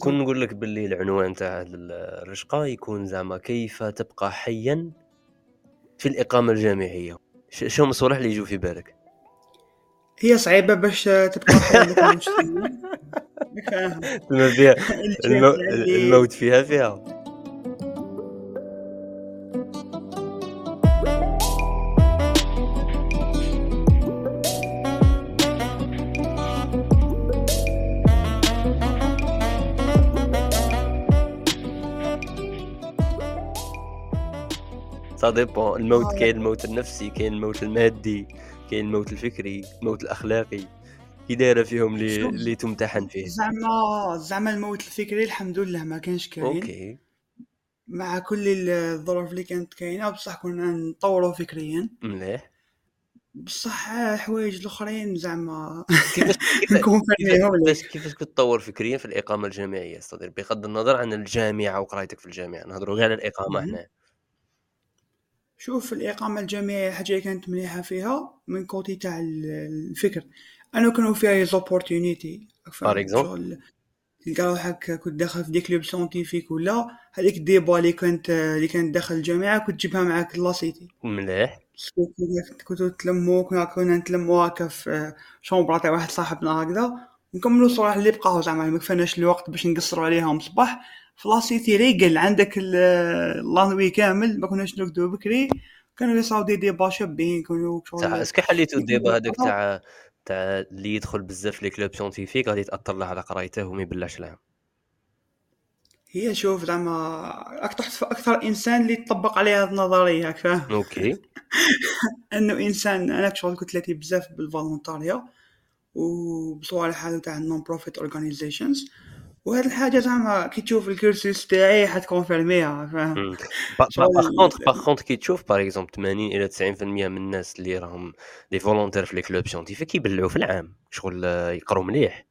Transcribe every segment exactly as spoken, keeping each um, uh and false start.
كون نقول لك باللي العنوان تاع الرشقه يكون زعما كيف تبقى حيا في الاقامه الجامعيه، شنو المصطلح اللي يجوا في بالك؟ هي صعيبه باش تبقى حي ما تموتش فيها. فاهم ما فيها المو... الجامعه اللي الموت فيها فيها صاديبون. الموت كاين الموت النفسي، كاين الموت المادي، كاين الموت الفكري، الموت الاخلاقي، كي دايره فيهم اللي شوف اللي تمتحن فيه. زعما زعما الموت الفكري الحمد لله ما كانش كاين، اوكي مع كل الظروف اللي كانت كاينه، بصح كنا نطوروا فكريا، مليح. بصح حوايج الاخرين زعما كيفاش نكون كيفاش فاهمهم لك. كيفاش كيفاش كتطور فكريا في الاقامه الجامعيه صدير، بغض النظر عن الجامعه وقرايتك في الجامعه، نهضروا غير على الاقامه مهم. هنا. شوف الإقامة الجامعية حاجة كانت مليحة فيها من كوتي تاع ال- الفكر، أنا كانوا فيها زوبورتينيتي، بار فاهم اكزومبل. شغل تلقى روحك كنت داخل في ديك لوب سيونتيفيك، ولا هذيك الديبا اللي كانت اللي كانت داخل الجامعة كنت تجيبها معاك لاسيتي، مليح. كنتو تلمو كنا كنا نتلمو هكا في شومبرا تاع واحد صاحبنا هكذا، نكملوا صراحة اللي بقاو زعما ما كفاناش الوقت باش نقصروا عليهم صباح في لاسيتي ريقل عندك اللانوي كامل، ما كناش نرقدوا بكري، كانوا يصاوب دي ديبا شابين كانوا صح، شغل اسكو حليتو الديبا هذاك يكونوا تاع تاع اللي يدخل بزاف لي كلوب سيونتيفيك غادي تاثر له على قرايته وما يبلاش لها. هي شوف زعما اكثر اكثر انسان اللي يطبق عليه هذه النظريه هاك فاهم اوكي انه انسان انا شغل كنت لاتي بزاف بالفولونتاريا وبصوالح هذو تاع النون بروفيت اورغانيزيشنز، وهذه الحاجه زعما كي تشوف الكورسوس تاعي حتكونفيرميها فاهم باغ شغل. كونطخ باغ كونطخ كي تشوف باغ اكزومبل ثمانين الى تسعين بالمية من الناس اللي راهم دي فولونتير في لي كلوب سيونتيفيك يبلعوا في العام شغل آه، يقروا مليح،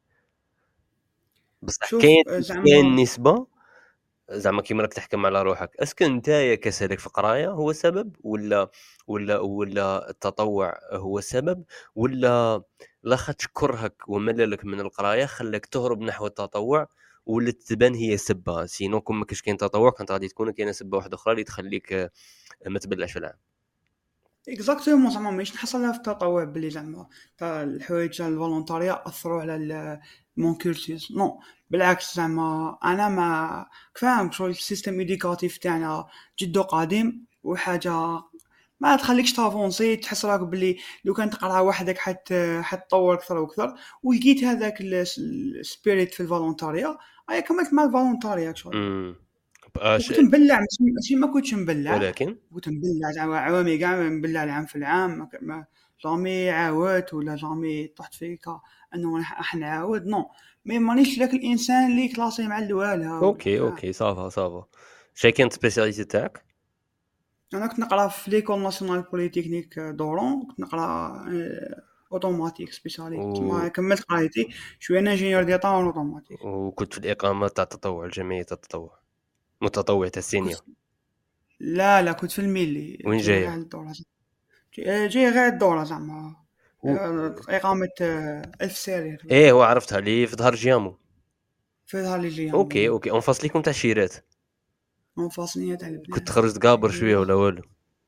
بصح شوف كاين كاين زعما نسبه زعما كيما راك تحكم على روحك، اسكو نتايا كسلك في قرايه هو السبب ولا ولا ولا التطوع هو السبب، ولا لاخاطش كرهك ومللك من القرايه خلاك تهرب نحو التطوع ولات تبان هي سبه، سينو كون ما كاش كاين تطوع كانت غادي تكون كاينه سبه واحده اخرى اللي تخليك آه، ما تبلعش في العام. اكزاكتومون زعما ماشي نحصلها في التطوع بلي زعما تاع الحوايج تاع الفولونتاريا اثروا على مون كورسوس، نو بالعكس زعما انا ما فاهم شغل السيستم ايديكاتيف تاعنا جدو قديم وحاجه ما تخليكش تافونسي، تحس راك بلي لو كان تقرا وحدك حت حتطور اكثر واكثر، ولقيت هذاك السبيريت في الفولونتاريا اي كملت مع الفولونتاريا شغل، امم اش وكنت مبلع ماشي ماشي ما كنتش مبلع، ولكن كنت مبلع زعما عوامي كاع مبلع العام في العام ما ك- ما جامي عاودت ولا جامي طحت فيك انه راح راح نعاود نو، مي مانيش ذاك الانسان اللي كلاسي مع الوالها ولا اوكي فاهم. اوكي صافا صافا. شي كانت سبيسياليتي تاعك؟ انا كنت نقرا في ليكول ناسيونال بوليتكنيك دورون، كنت نقرا آه، اوتوماتيك سبيسياليتي، و... ما كملت قرايتي شويه انا انجينيور ديال طاون اوتوماتيك. وكنت في الاقامه تاع التطوع الجمعيه تاع التطوع متطوع تاع كنت السينيور. لا لا كنت في الميلي وين جاي غير جايه؟ على الدورة، جاي جاي غير الدورة زعما و... آه، إقامة آه، ألف سرير ايه هو عرفتها اللي في ظهر جيامو. في ظهر اوكي الجيام اوكي اون فاس ليكم تاع الشيرات. منفصلين تاع كنت البنات. خرجت قابر شويه أيوة. ولا والو؟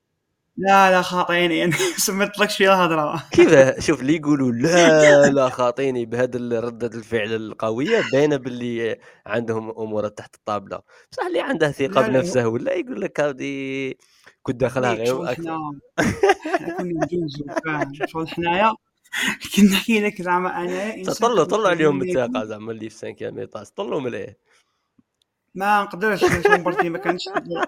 لا لا خاطيني يعني سمعت لك شويه الهضره. كيف شوف اللي يقولوا لا لا خاطيني بهذا ردة الفعل القويه باينه باللي عندهم امورات تحت الطابله، بصح اللي عنده ثقه لا لا بنفسه ولا يقول لك هذه كنت داخلها نيت غير شغل اكثر. حنا حنا كنا ندوزو فاهم شغل حنايا كي نحكي لك زعما انايا انسان طلعوا كنت طلعوا نخدم عليهم ملي بالثقه يكون زعما اللي في سانكيام ايطاج طلعوا مليح. ما نقدرش شومبرتي ما كانتش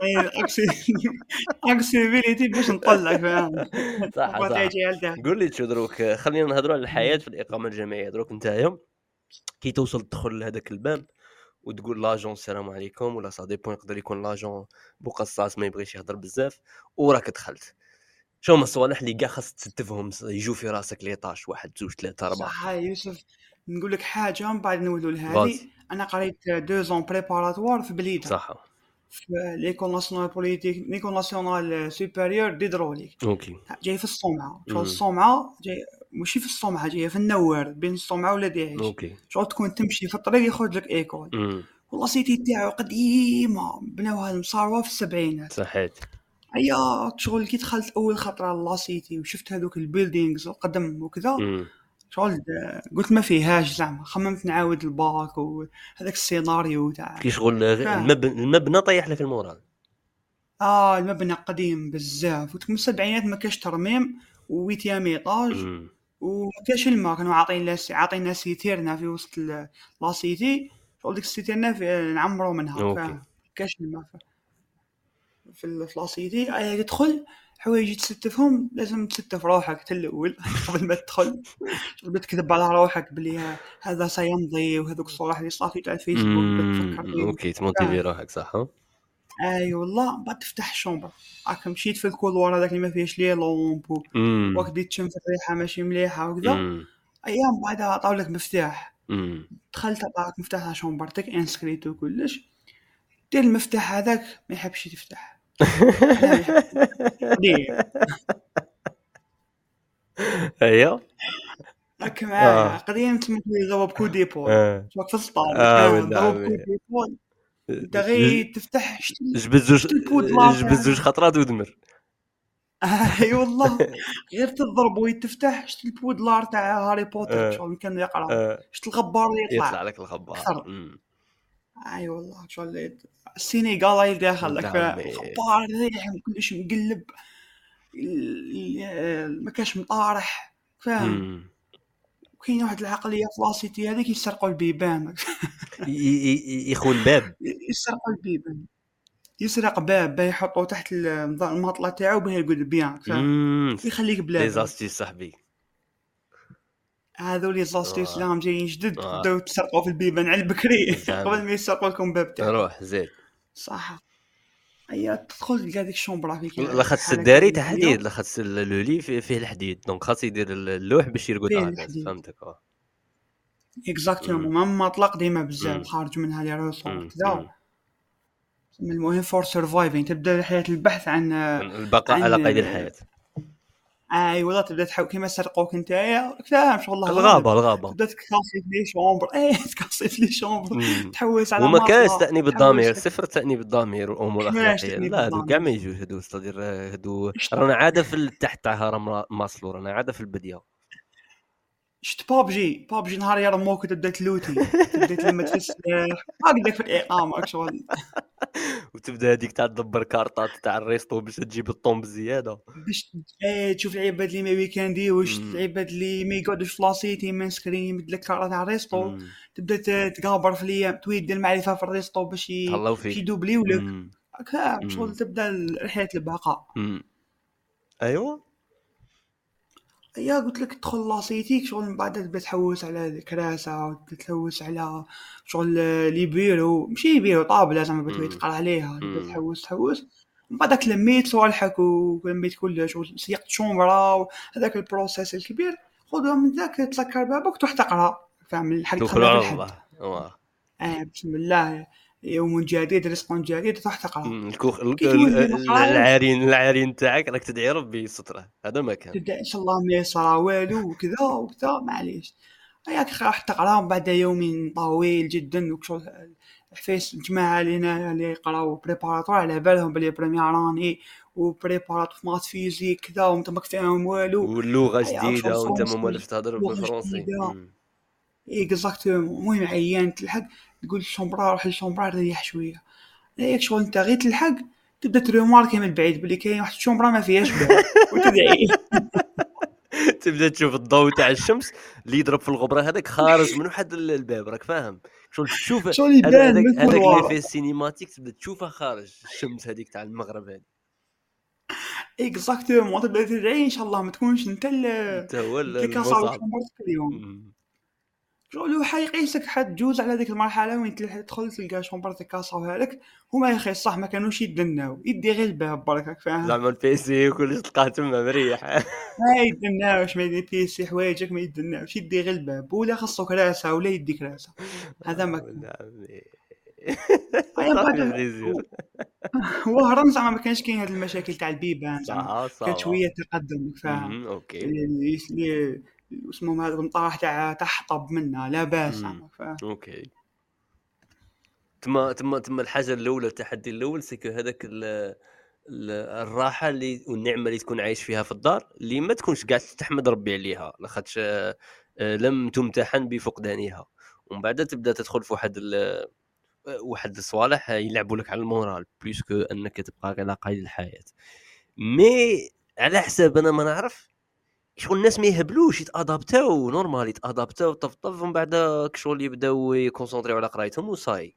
اكسيبيليتي باش نطلع فاهم صح شومبرتي صح. جاي لتحت. قول لي شو دروك، خلينا نهضروا على الحياه في الاقامه الجامعيه دروك. نتايا كي توصل تدخل لهذاك الباب وتقول لاجون السلام عليكم، ولا صا ديبون يقدر يكون لاجون بقصاص ما يبغيش يهضر بزاف وراك دخلت، شو هما الصوالح اللي كاع خاص تستفهم يجوا في راسك ليطاش واحد زوج ثلاثة أربعة؟ صح يوسف، نقول لك حاجه من بعد نولوا لهذه. فازي. انا قريت دو زون بريباراتوار في بليده صح. في ليكول ناسيونال بوليتيك ليكول ناسيونال سوبيريور ديدروليك، اوكي. جاي في الصومعه شغل امم الصومعه جاي ماشي في الصومعه جايه في النوار بين الصومعه ولا داعش، اوكي. شغل تكون تمشي في الطريق يخرج لك ايكول، امم والله سيتي تاعو قديمه، بناوها المصاروه في السبعينات. صحيت. ايا شغل كي دخلت اول خطره لا سيتي وشفت هذوك البيلدينغز القدم وكذا، امم شغل قلت ما فيهاش زعما. خممت نعاود الباك وهذاك السيناريو تاع كي شغل فاهم. المبنى المبنى طيح لك المورال. اه المبنى قديم بزاف، وتكون السبعينات ما كاش ترميم، وويتيام ايطاج، امم وما كاش الماء. كانوا عاطينا عاطينا سيتيرنا في وسط ال- لا سيتي، شغل ديك السيتيرنا في نعمرو منها اوكي. فاهم. كاش الماء في في ال- في لا سيتي. اي تدخل حوايج تستفهم لازم تستف روحك حتى الاول قبل ما تدخل. تبدا تكذب على روحك بلي ها- هذا سيمضي، وهذوك الصراحه اللي صافي تاع الفيسبوك بدك تفكر امم فيهم اوكي تموتيفي فاهم. روحك صح ها. اي والله بعد تفتح الشومبر، راك مشيت في الكولوار هذاك اللي ما فيهش لي لومب و- امم وكدي تشم في الريحه ماشي مليحه وكذا. امم ايام بعدها عطاو لك مفتاح، امم دخلت عطاك مفتاح تاع شومبرتك انسكريت وكلش. دير المفتاح هذاك ما يحبش يفتح. علاه ما يحبش؟ قديم. ايوه. هاك معايا اه قديم تما يضرب كو ديبول، اه شوك في السطال اه فاهم، ولا ضرب كو عمي. ديبول. انت غير تفتح شتي جبد زوج شتي البودلار جبد زوج تاعها. خطرات ودمر. اي والله غير تضرب ويتفتح. شتي البودلار تاع هاري بوتر اه شغل كان يقرا. اه شتي الغبار اللي يطلع يطلع لك الخبار. كثر. امم اي والله شغل السينيغال اللي داخل لك ولد عمي. الغبار ريح كلش مقلب، ال- ال- ما كاش مطارح فاهم. امم وكاين واحد العقليه في لاسيتي هذيك يسرقوا البيبان ي- ي- يخو الباب. يسرقوا البيبان. يسرق باب باه يحطه تحت ال- المطلة تاعو باه يقعد بيان فاهم، امم ويخليك بلا لي باب. زاستي صاحبي. هذول زاستيوس اه راهم جايين جدد، اه بداو تسرقوا في البيبان على البكري قبل زعما ما يسرقوا لكم باب تاعكم. روح زيد. صح. هيا تدخل تلقى ديك الشومبرا فيك لاخاطش حركة السداري تاع هادية حديد، لاخاطش لو لي فيه فيه الحديد دونك خاص يدير اللوح باش فيه يرقدها الناس الحديد. فهمتك. اه اكزاكتومون امم مام مطلق ديما بزاف امم خارج منها لي روسور امم كذا. امم من المهم فور سرفايفين تبدا رحلة البحث عن البقاء على عن قيد الحياة. اي والله تبدا تحاول كيما سرقوك نتايا فاهم شغل الغابة هارب. الغابة. تبدا تكاسي في لي شومبر اي تكاسي في لي شومبر، امم تحوس على وما كانش مطلة تأنيب تحوس الضمير، لك. صفر تأنيب الضمير والأمور كيفاش الأخلاقية. تأنيب لا هادو كاع ما الضمير؟ يجوش هادو صدير. هادو شت رانا عادة في التحت تاع هرم ماسلو، رانا عادة في البدية. شت بابجي بابجي نهار يرموك وتبدا تلوتي، تبدا تلمت في السلاح هكذاك في الإقامة شغل. وتبدا هذيك تاع تدبر كارطات تاع الريستو باش تجيب الطوم بزيادة. باش ايه تشوف العباد اللي ما ويكانديوش، امم العباد اللي ما يقعدوش في لاسيتي من سكرين يمد لك كارت تاع ريستو. امم تبدا ت- تقابر في الايام تويد المعرفه في الريستو باش ي- تهلاو باش فيك. يدوبليو لك. امم هكا شغل امم تبدا رحله البقاء. امم ايوا. يا قلت لك تدخل لاسيتيك شغل من بعد تبدا تحوس على الكراسه، وتبدا تحوس على شغل لي بيرو ماشي بيرو طابله زعما بتولي امم تقرا عليها. تبدا امم تحوس تحوس من بعدك لميت صوالحك ولميت كلش وسيقت شومبرا وهذاك البروسيس الكبير. خذها من ذاك تسكر بابك تروح تقرا فاهم الحد توكلوا تخليها في على الحد. الله. واه. آه بسم الله، يوم جديد رزق جديد تروح تقرا. أمم، الكوخ ال- كي ال- تولي ما ال- قرايش العارين العارين تاعك راك تدعي ربي يستره، هذا ما كان. تبدا ان شاء الله ما يصرى والو وكذا وكذا معليش. هياك راح تقرا بعد يوم طويل جدا وكشغل. حفيس الجماعه اللي هنا اللي يقراو بريباراتور على بالهم بلي بريمير راني وبريباراتور في مات فيزيك كذا وانت ماك فاهم والو. واللغه هيا شغل جديده وانت ما فرونسي مولفش تهضر لغه بالفرنسي. جديده. أمم. اكزاكتومون المهم عيان تلحق تقول الشومبرا روح للشومبرا ريح شويه. هيك شغل انت غير تلحق تبدا تريماركي من بعيد بلي كاين واحد الشومبرا ما فيهاش باب وتدعي. تبدا تشوف الضوء تاع الشمس اللي يضرب في الغبره هذاك خارج من واحد ال- الباب، راك فاهم شغل تشوف شغل هذا يبان هذاك من هذاك الكولوار. ليفي سينيماتيك تبدا تشوفه خارج الشمس هذيك تاع المغرب هذه. اكزاكتومون تبدا تدعي ان شاء الله ما تكونش انت ال- انت هو ال- اللي كسروا المصاب. شومبرتك اليوم. أمم. شغل هو حيقيسك حد جوز على ديك المرحله وين تلح- تدخل تلقى شومبرتك كاسروها لك. هما يا اخي صح ما كانوش يدناو يدي غير الباب برك راك فاهم. زعما البيسي وكلش تلقاه تما مريح. ما يدناوش ما يدي بيسي حوايجك ما يدناوش يدي غير الباب ولا خصو كراسه ولا يدي كراسه. هذا ما كان. نعم. هيا صافي بعد بليزير. هو هرم زعما ما كانش كاين هاد المشاكل تاع البيبان زعما. صح كانت صافا. شويه تقدم فاهم. أمم، اوكي. اللي اللي اسمهم هذا المطاح تاع تاع حطب منها لا باس أمم، زعما فاهم. اوكي. تما تما تما الحاجه الاولى، التحدي الاول سكو هذاك ال- ال- الراحه اللي والنعمه اللي تكون عايش فيها في الدار، اللي ما تكونش قاعد تحمد ربي عليها، لاخاطش آه، آه، لم تمتحن بفقدانها. ومن بعد تبدا تدخل في واحد ال- واحد الصوالح يلعبوا لك على المورال بليسكو انك تبقى على قيد الحياه. مي على حساب انا ما نعرف شغل الناس ما يهبلوش، يتادابتاو نورمال، يتادابتاو طف ومن بعد كشغل يبداو يكونسونطريو على قرايتهم وصاي.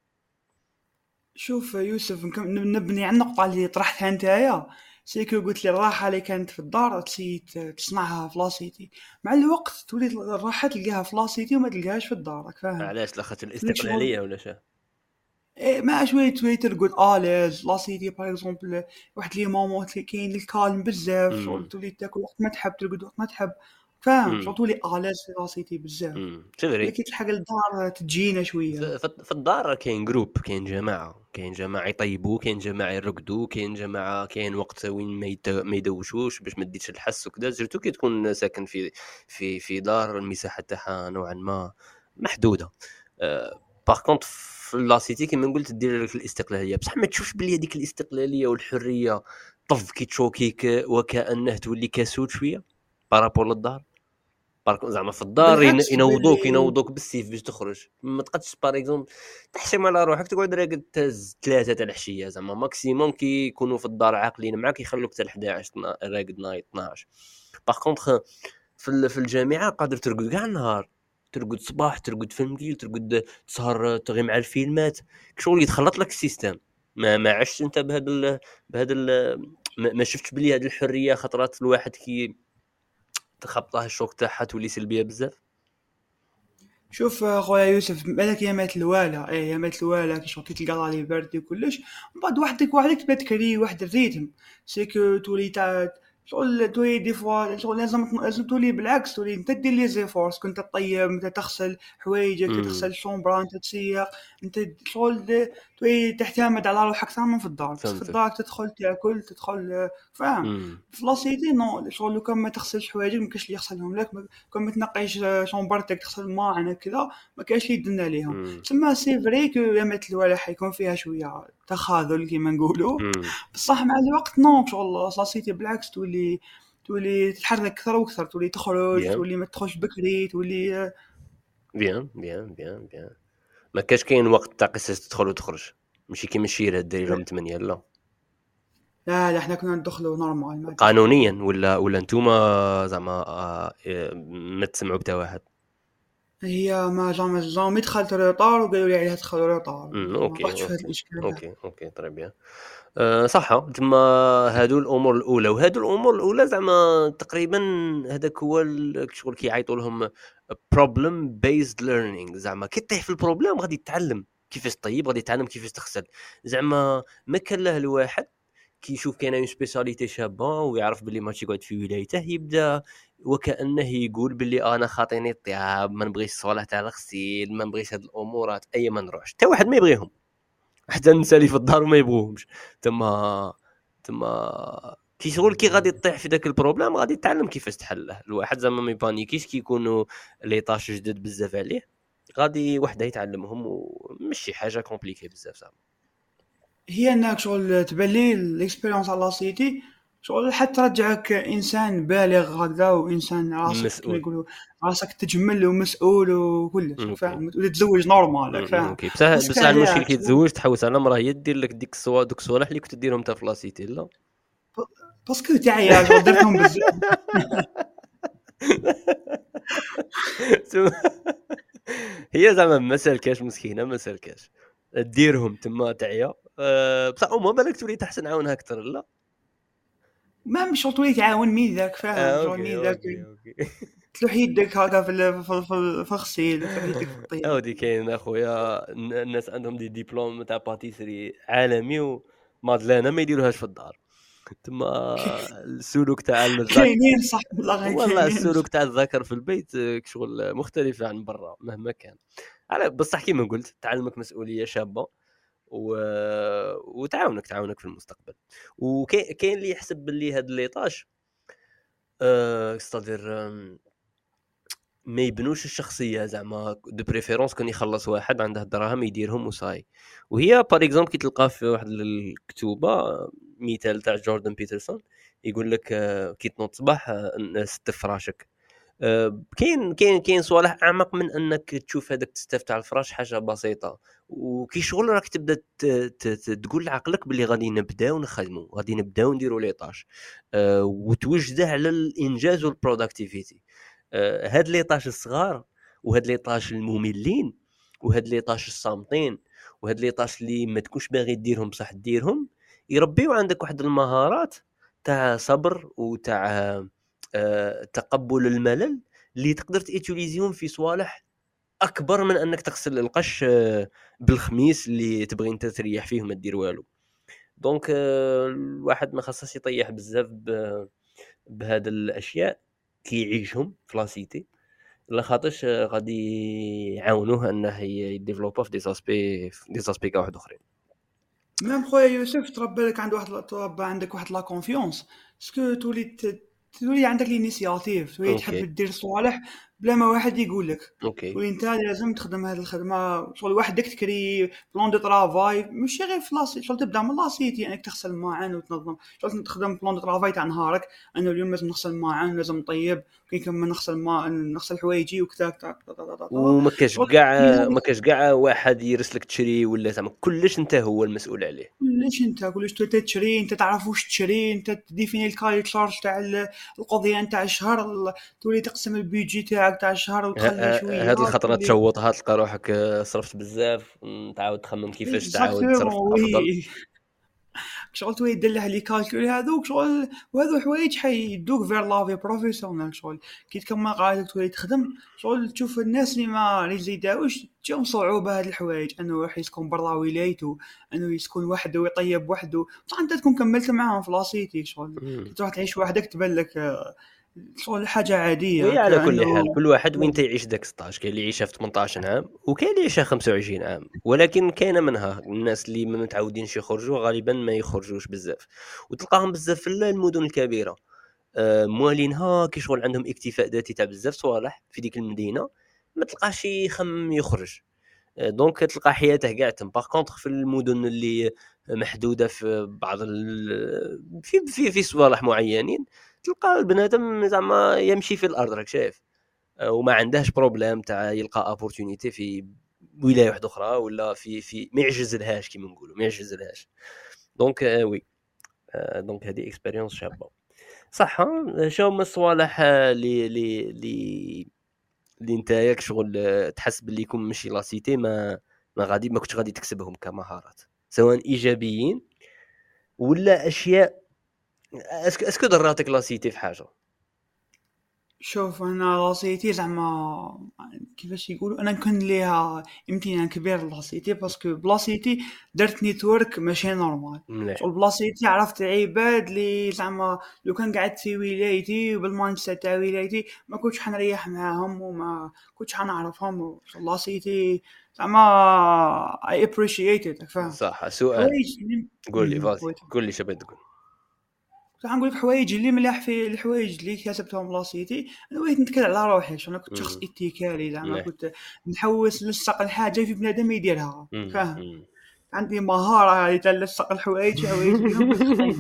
شوف يوسف، نكم- نبني على النقطة اللي طرحتها نتايا. سيكو قلت لي الراحة اللي كانت في الدار تسي ت- تصنعها في لاسيتي، مع الوقت تولي الراحة تلقاها في لاسيتي وما تلقاهاش في الدار، راك فاهم؟ علاش لاخاطش تولي شغل الاستقلاليه ولا شا؟ إيه، مع شوية شوية ترقد آليز لاسيتي باغ اكزومبل. واحد لي مومون تلي كاين الكالم بزاف، شغل امم تولي تاكل وقت ما تحب، ترقد وقت ما تحب، فاهم؟ شغل امم تولي آليز في لاسيتي بزاف. امم سي ملي كي تلحق الدار تجينا شوية. في, في الدار كاين جروب، كاين جماعه، كاين جماعه يطيبوا، كاين جماعه يرقدوا، كاين جماعه كاين وقت وين ما يت... ما يدوشوش باش ما تديش الحس وكذا، سيرتو كي تكون ساكن في في في دار المساحه تاعها نوعا ما محدوده. أه... باغ كونط في لاسيتي كيما قلت دير لك الاستقلاليه، بصح ما تشوفش بلي هذيك الاستقلاليه والحريه طف كي تشوكيك وكانه تولي كسول شويه بارابور للدار. بارك زعما في الدار ين- بالعكس تبان ينوضوك لي. ينوضوك بالسيف باش تخرج، ما تقدش باغ اكزومبل تحشم على روحك تقعد راقد تاز ثلاثه تاع العشيه، زعما ماكسيموم كي يكونوا في الدار عاقلين معاك يخلوك حتى حداعش اثنا- راقد نايت اثناش. باغ كونطخ في ال- في الجامعه قادر ترقد كاع النهار، ترقد صباح، ترقد في الليل، ترقد تسهر تغي مع الفيلمات، شغل يتخلط لك السيستم. ما ما عشت انت بهذا ال... بهذا ال... ما ما شفتش بلي هذه الحريه خطرات الواحد كي تخبطه الشوك تاعها تولي سلبيه بزاف. شوف خويا يوسف، بالك يامات الوالا، ايه يامات الوالا كي شغل تلقى لي باردي وكلش، من بعد وحدك وحدك تبدا تكري واحد الريتم. سيكو تولي تاع شغل تولي دي فوا شغل لازم لازم تولي بالعكس، تولي انت دير لي زيفورس، كنت تطيب، انت تغسل حوايجك، انت امم تغسل الشومبرا، انت تسيق، انت شغل د- تولي تعتمد على روحك اكثر من في الدار. بس في فهمتك. الدار تدخل تاكل تدخل، فاهم؟ امم في لاسيتي نو، شغل لو كان ما تغسلش حوايجك ما كاش اللي يغسلهم لك، كون ما تنقيش شومبرتك تغسل الماعن كذا، ما كاينش اللي يدنا عليهم. امم تسمى سي فري كو يامات الولا حيكون فيها شويه تخاذل كيما نقولوا، امم بصح مع الوقت نو، شغل لاسيتي بالعكس تولي تولي تتحرك اكثر واكثر، تولي تخرج، بيان تولي ما تخرج بكري، تولي. بيان بيان بيان بيان. ما كاش كاين وقت تاع قصص تدخل وتخرج، ماشي كيما الشيرات دايره من ثمانية، لا. لا لا، احنا كنا ندخلوا نورمال ما عندناش قانونيا بروبليم. ولا ولا نتوما زعما آه، آه، ما تسمعوا بتا واحد؟ هي ما جامي جامي دخلت روطار وقالوا لي عليها تدخل روطار، امم ما اوكي طحتش في هذا اوكي الاشكال هذا. اوكي اوكي طري بيان. أه صح، تما هادو الامور الاولى، وهادو الامور الاولى زعما تقريبا هذاك هو ال- شغل كيعيطوا لهم بروبلم بيزد ليرنينغ، زعما كي طيح في البروبليم غادي تتعلم كيفاش طيب، غادي تتعلم كيفاش تغسل. زعما ما كان له الواحد كي يشوف كاين اون سبيساليتي شابه ويعرف باللي ماشي يقعد في ولايته، يبدا وكانه يقول باللي انا خاطيني الطياب، ما نبغيش الصوالح تاع الغسيل، ما نبغيش هاد الامورات، اي ما نروحش حتى واحد ما يبغيهم، حتى النساء اللي في الدار ما يبغوهمش. تما تما كي شغل كي غادي تطيح في ذاك البروبليم غادي تتعلم كيفاش تحله. الواحد زعما ما يبانيكيش كي يكونوا لي طاش جدد بزاف عليه، غادي وحده يتعلمهم ومشي حاجه كومبليكي بزاف زعما. هي انك شغل تبان لي الاكسبيريونس على سيتي، شغل حتى ترجعك انسان بالغ هكذا، وانسان راسك كما مسؤول. يقولوا راسك تجمل ومسؤول وكلش، اوكي. فاهم؟ وتتزوج نورمال، راك م- م- فاهم؟ اوكي بصح بس بصح كان المشكل لا كي شغل تزوج تحوس على مراه هي دير لك ديك الصوا دوك الصوالح اللي كنت ديرهم انت في لاسيتي، لا. باسكو تعيا شغل درتهم بزاف. هي زعما ما سالكاش مسكينه، ما سالكاش ديرهم تما تعيا. أه بصح وما بالك تولي تحسن عاونها اكثر، لا. ما مش شغل تولي تعاون ميدك، فاهم؟ آه شغل اوكي ميدك اوكي اوكي. تلوح يدك هكا في ال- في في في الغسيل، تلوح يدك في الطياب. اودي كاين اخويا ن- الناس عندهم دي ديبلوم تاع باتيسري عالمي ومادلانا ما يديروهاش في الدار. تما السلوك تاع الذاك، كاينين صح والله، غير والله كاينين. السلوك تاع الذكر في البيت آه، شغل مختلف عن برا مهما كان. على بصح كيما قلت تعلمك مسؤوليه شابه و... وتعاونك تعاونك في المستقبل. وكاين كاين اللي يحسب باللي هاد ليطاج أه... استادير ما يبنوش الشخصيه زعما دو بريفيرونس كان يخلص واحد عنده الدراهم يديرهم وصاي. وهي بار اكزومبل كي تلقاه في واحد الكتوبه، مثال تاع جوردن بيترسون، يقول لك آه، كي تنوض صباح آه، ست فراشك. آه، كاين كاين كاين صوالح اعمق من انك تشوف هذاك الستاف تاع الفراش حاجه بسيطه. وكي شغل راك تبدا ت- ت- ت- تقول لعقلك باللي غادي نبداو نخدموا، غادي نبداو نديروا لي طاش، آه، وتوجده على الانجاز والبروداكتيفيتي. آه، هاد لي طاش الصغار وهاد لي طاش المملين وهاد لي طاش الصامتين وهاد لي طاش اللي ما تكونش باغي ديرهم بصح ديرهم، يربيو عندك واحد المهارات تاع صبر وتاع آه، تقبل الملل، اللي تقدر تيتيليزيهم في صوالح اكبر من انك تغسل القش آه، بالخميس اللي تبغي انت تريح فيه وما دير والو. دونك آه، الواحد ما خصص يطيح بزاف ب- بهاد الاشياء كي يعيشهم في لاسيتي، لخاطرش آه، غادي يعاونوه انه يديفلوبا في دي زاسبي في دي زاسبي كاع واحد اخرين. ميم خويا يوسف، تربى لك عند واحد تربى عندك واحد لا كونفيونس، اسكو تولي ت- تولي عندك لينيسياتيف، تولي تحب اوكي دير صوالح بلا ما واحد يقول لك. اوكي تولي انت لازم تخدم هذه الخدمه، شغل وحدك تكري بلان دو طرافاي، ماشي غير في لاسيت، شغل تبدا من لاسيت يعني تغسل الماعن وتنظم، شغل تخدم بلان دو طرافاي تاع نهارك. انا اليوم لازم نغسل الماعن، لازم نطيب، كي كمل نغسل ما نغسل حوايجي وكذا كذا كذا. وما كاش شغل كاع تولي ما هذيك كاش كاع واحد يرسلك تشري ولا زعما كلش انت هو المسؤول عليه. كلش انت كلش انت تشري، انت تعرف واش تشري، انت تديفيني الكاي تشارج تاع ال- القضيه نتاع الشهر، ال- تولي تقسم البيجي تاعك تاع الشهر وتخلي شويه هاد الخطرة تولي. تشوطها تلقى روحك آه، صرفت بزاف، م، تعاود تخمم كيفاش تعاود اكزاكتومون تصرف افضل. وي. شغل تولي دير لي كالكولي هذوك شغل، وهذو حوايج حيدوك فير لافي بروفيسيونيل. شغل كي تكمل قاعدك تولي تخدم، شغل تشوف الناس اللي ما اللي يداوش تجيهم صعوبه هاد الحوايج، انه واحد يسكن برا ولايته، انه يسكن وحده ويطيب وحده، بصح انت تكون كملت معاهم في لاسيتي. شغل مم. كي تروح تعيش وحدك تبان لك آه، شغل حاجه عاديه وهي على كل حال كانه. كل واحد وين يعيش داك ستاشر، كاين اللي يعيشها في ثمانية عشر عام وكاين اللي يعيشها خمسة وعشرين عام، ولكن كاينه منها الناس اللي ما متعودينش يخرجوا غالبا ما يخرجوش بزاف، وتلقاهم بزاف في المدن الكبيره آه، موالينها كي شغل عندهم اكتفاء ذاتي تاع بزاف صوالح في ديك المدينه، ما تلقاش يخمم يخرج. آه، دونك تلقى حياته كاع تم. باغ كونطخ في المدن اللي محدوده في بعض ال... في في في صوالح معينين، تلقى البنادم زعما يمشي في الارض راك شايف، آه، وما عندهش بروبليم تاع يلقى اوبورتونيتي في ولايه واحده اخرى ولا في في ما يعجزلهاش كيما نقولوا ما يعجزلهاش. دونك آه، وي آه، دونك هذه اكسبيريونس شابه صح. ها شنو هما الصوالح آه، اللي اللي اللي اللي انت ياك شغل آه، تحس باللي يكون ماشي لاسيتي ما ما غادي ما كنتش غادي تكسبهم كمهارات، سواء ايجابيين ولا اشياء اسكو اسكو ضراتك لاسيتي في حاجه؟ شوف انا راسيتي زعما كيفاش يقولوا، انا كان ليها امتنان كبير لراسيتي، باسكو بلاصيتي درت نيتورك ماشي نورمال. مليح. شغل بلاصيتي عرفت عباد لي زعما لو كان قعدت في ولايتي وبالمايند سيت تاع ولايتي ما كنتش حنريح معاهم وما كنتش حنعرفهم. شغل بلاصيتي زعما اي ابريشيتد، فاهم؟ صح. سؤال، حوايج اللي قول لي مهم. فازي قول لي شباب تقول. راح نقول لك حوايج اللي ملاح في الحوايج اللي كتبتهم بلاصيتي. انا بغيت نتكل على روحي، شو انا كنت شخص مم. اتكالي، زعما مليح. كنت نحوس نلصق الحاجه في بنادم يديرها، مم. فاهم؟ مم. عندي مهاره هذه تاع نلصق الحوايج، حوايج اليوم كنت خايب.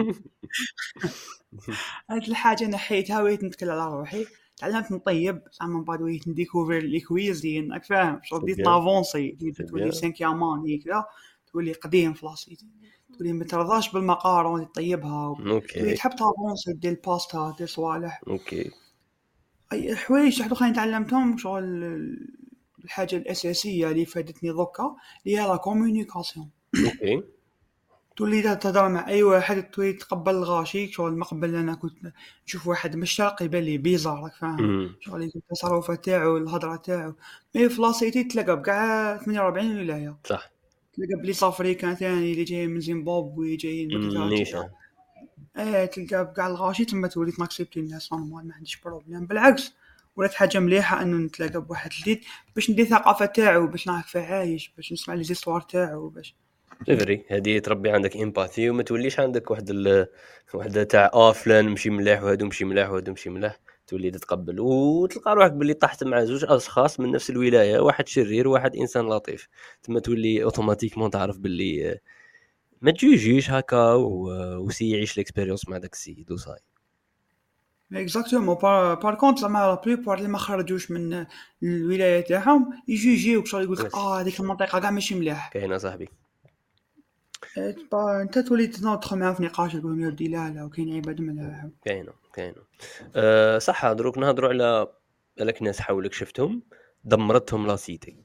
هاد الحاجه نحيتها وبغيت نتكل على روحي. تعلمت نطيب زعما من بعد، وليت نديكوفر لي كويزين، راك فاهم؟ شغل سي بديت بيان نافونسي، بديت سي تولي بيان. سانكيامان هكذا، تولي قديم في لاسيتي، تولي ما ترضاش بالمقارن اللي تطيبها، تولي اوكي تحب تافونسي دير الباستا دير صوالح. اوكي اي حوايج واحد اخرين تعلمتهم، شغل الحاجه الاساسيه اللي فادتني ضكا اللي هي لا كومونيكاسيون. اوكي. تولي تهضر مع اي واحد، تولي تقبل الغاشي. شغل ما قبل انا كنت نشوف واحد من الشرق يبان لي بيزار، راك فاهم؟ مم. شغل التصرفات تاعو الهضره تاعو. مي في لاسيتي تلاقى بكاع ثمانية وأربعين ولايه، صح. تلقى بلي افريكان ثاني اللي جاي من زيمبابوي جايين من كذا كذا. نيشان. ايه تلقى بكاع الغاشي تما، تولي تناكسبتي الناس نورمال، ما عنديش بروبليم، بالعكس ولات حاجه مليحه انه نتلاقى بواحد جديد باش ندير الثقافه تاعو، باش نعرف كيف عايش، باش نسمع لي زيستوار تاعو، باش سيفري هذه تربي عندك امباثي وما توليش عندك واحد ال... واحد تاع اه فلان مشي ملاح وهادو مشي ملاح وهادو مشي ملاح. تولي تتقبل وتلقى روحك باللي طحت مع زوج اشخاص من نفس الولايه، واحد شرير وواحد انسان لطيف، تما تولي اوتوماتيكمون تعرف باللي آه، ما تجوجيش هكا و- وسي يعيش الاكسبيريونس مع داك السيد وصاي. اكزاكتومون. بار بار كونت زعما لا بليبار اللي ما خرجوش من الولايه تاعهم يجي يجيوك شغل يقول لك بس اه هذيك المنطقه كاع ماشي مليح. كاينه صاحبي. إيه، با- انت تولي تنوض تدخل معاه في نقاش تقول لهم يا ودي لا لا وكاين عباد ملاح. كاينه كاينه أه صح. دروك نهضروا على على ناس حولك شفتهم دمرتهم لا سيتي.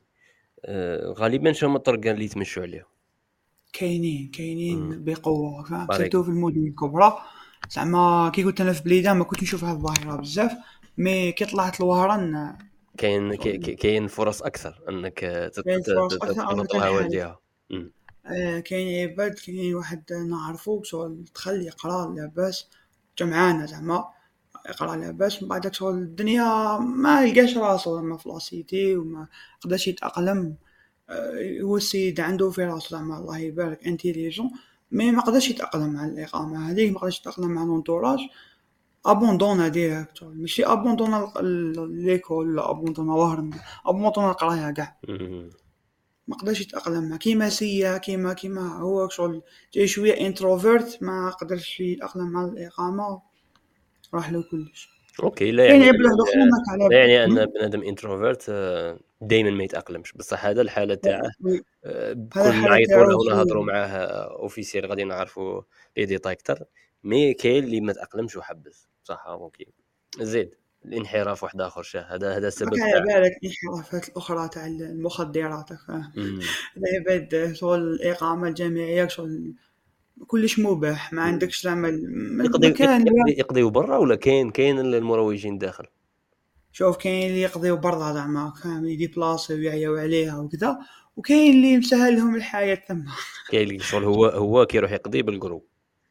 أه غالبا شنو هما الطرق اللي يتمشوا عليها؟ كاينين مم. كاينين بقوه فاهم، طريق. سيرتو في المدن الكبرى. زعما كي قلت انا في بليده ما كنت نشوف هاد الظاهره بزاف، مي كي طلعت لوهران كاين كاين شغل كاين فرص اكثر انك تت- كاين فرص تت- اكثر انك تخلطوها تنحرف. والديها. مم. آه، كاين عباد كاين واحد نعرفو شغل دخل يقرا لاباس جمعانا زعما يقرا لاباس، من بعدك شغل الدنيا ما يلقاش راسو زعما في لاسيتي وما قداش يتاقلم. آه، هو السيد عنده في راسو زعما الله يبارك انتيليجون، مي ما قداش يتاقلم مع الاقامه هذيك، ما قداش يتاقلم مع لونتوراج. ابوندونا ديريكت شغل ماشي ابوندونا ليكول ولا ابوندونا وهرن، ابوندونا القرايه كاع. مم. ما قدرش يتأقلم مع كيما سيا كيما كيما هو شغل جاي شوية انتروفيرت، ما قدرش يتأقلم مع الإقامة، راح له كلش. اوكي. لا كاين يعني عباد اخرى هناك على لا يعني ان هم؟ بنادم انتروفيرت دائما ما يتاقلمش، بصح هذا الحاله تاعه وي. آه، هذا بكون الحالة نعيطوا له تاعو ونهضروا شوية. معاه اوفيسيال غادي نعرفوا لي ديتاي اكثر. مي كاين اللي ما تاقلمش وحبس صح. اوكي زيد الانحراف واحد اخر شاه، هذا هذا ما السبب كان على تاع. بالك الانحرافات الأخرى تاع المخدرات فاهم. مم. العباد شغل الإقامة الجامعية شغل كلش مباح، ما مم. عندكش زعما يقضي المكان. يقضي يقضيوا برا ولا كاين كاين المروجين داخل؟ شوف كاين اللي يقضيو برا زعما فاهم يديبلاصيو ويعياو عليها وكذا، وكاين اللي مسهل لهم الحياة ثما. كاين اللي شغل هو هو كيروح يقضي بالجروب.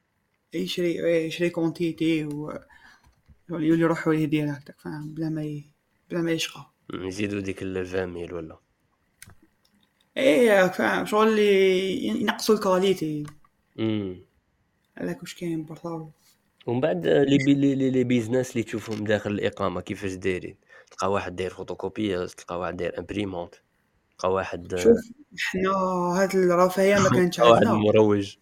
يشري يشري كونتيتي و يولي يروحوا ليه ديريكت فاهم بلا ما ي... بلا ما يشقى. مم. يزيدوا ديك الفاميل ولا. ايه فاهم شغل اللي ينقصوا الكواليتي. امم هذاك واش كاين برا. ومن بعد لي بي لي لي لي بيزنس اللي تشوفهم داخل الإقامة كيفاش دايرين؟ تلقى واحد داير فوتوكوبياز، تلقى واحد داير امبريمونت، تلقى واحد شوف حنا هاد الرفاهية ما كانتش تلقى واحد عندنا. مروج.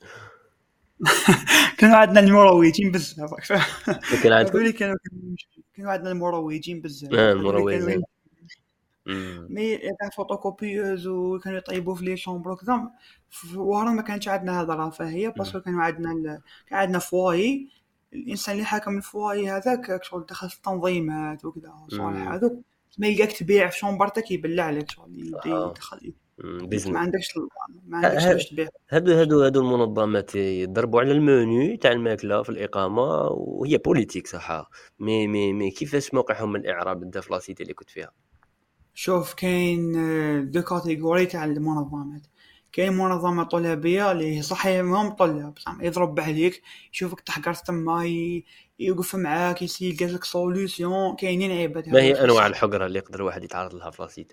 كانوا عندنا المروجين بزاف كان عندكم هذولي كانوا كانوا عندنا المروجين بزاف اه هذولي كانوا المروجين. امم مي تاع فوتوكوبيوز وكانوا يطيبوا في لي شومبر وكذا. في وهران ما كانش عندنا هذا الرفاهيه باسكو كانوا عندنا ال... كان عندنا فواي. الانسان اللي حاكم الفواي هذاك شغل دخل في التنظيمات وكذا صالح امم هذوك ما يلقاك تبيع في شومبرتك يبلع عليك شغل يبدا اه يدخل بيزنس. ما عندكش ما عندكش باش تبيع. هادو هادو هادو المنظمات يضربوا على المنيو تاع الماكله في الإقامة، وهي بوليتيك صح. مي مي مي كيفاش موقعهم من الإعراب انت في لاسيتي اللي كنت فيها؟ شوف كاين دو كاتيجوري تاع المنظمات. كاين منظمة طلابية اللي صحيح مهم طلاب زعما يضرب عليك يشوفك تحقر تما ي- يوقف معاك يسي يلقى لك سوليوشن. كاينين عباد ما هذوك هي اللي انواع صح. الحقره اللي يقدر واحد يتعرض لها في لاسيتي؟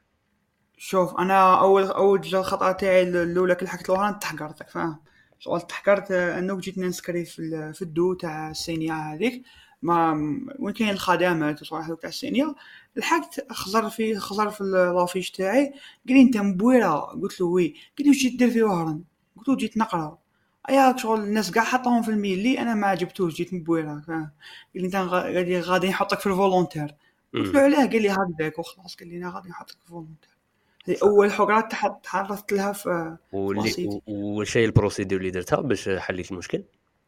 شوف انا اول اول جا الخطأ تاعي الاولى كي لحقت لوهران تحقرتك فاهم. شغل تحقرت انه جيت نسكري في ال- في الدو تاع السينيا هذيك. ما وين كاين الخدمات صراحه تاع السينيا. لحقت خزر في خزر في لافيش تاعي. قال لي انت مبويره قلت له وي. قال لي واش جيت دير في وهران قلت له جيت نقرا. اياك شغل الناس كاع حطهم في الميلي انا ما عجبتوش جيت مبويره فاهم. قال لي انت غا- قال لي غادي نحطك في الفولونتير. قلت له امم علاه قال لي هكذاك وخلاص قال لي انا غادي نحطك في الفولونتير. هذه صح. أول حقرة تح- تعرضت لها في في واللي لاسيتي. والشيء البروسيدور اللي درتها باش حليت المشكل؟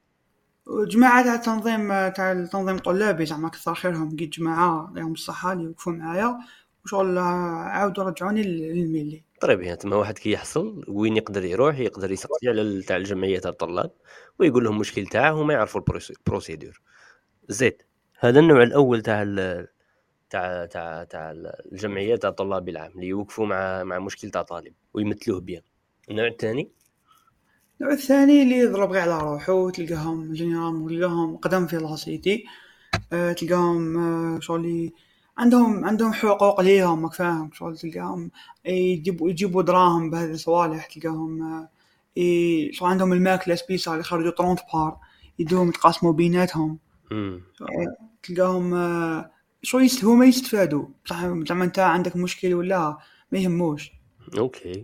جماعة تاع التنظيم تاع التنظيم الطلابي زعما كثر خيرهم لقيت جماعة يوم الصحة اللي وقفوا معايا وشغل عاودوا رجعوني للميلي. طيب يعني تما واحد كي يحصل وين يقدر يروح يقدر يسقسي على ال- تاع الجمعيه تاع الطلاب ويقول لهم المشكل تاعه وما يعرفوا البروسيدور. زيد هذا النوع الاول تاع ال- تاع تاع تاع الجمعيه تاع الطلاب العام اللي يوقفوا مع مع مشكل تاع طالب ويمثلوه بيان. النوع الثاني النوع الثاني اللي يضرب غير على روحه تلقاهم جينيرالمون تلقاهم قدم في لاسيتي. أه تلقاهم أه شغل عندهم عندهم حقوق ليهم ماك فاهم شغل تلقاهم يجيبوا يجيبوا دراهم بهذه الصوالح تلقاهم أه ي- شغل عندهم الماكلة سبيسال يخرجوا ثلاثين بار يدوهم يتقاسموا بيناتهم. امم تلقاهم آه، شو يست هو ما يستفادوا صح. زعما انت عندك مشكل ولا ما يهموش. اوكي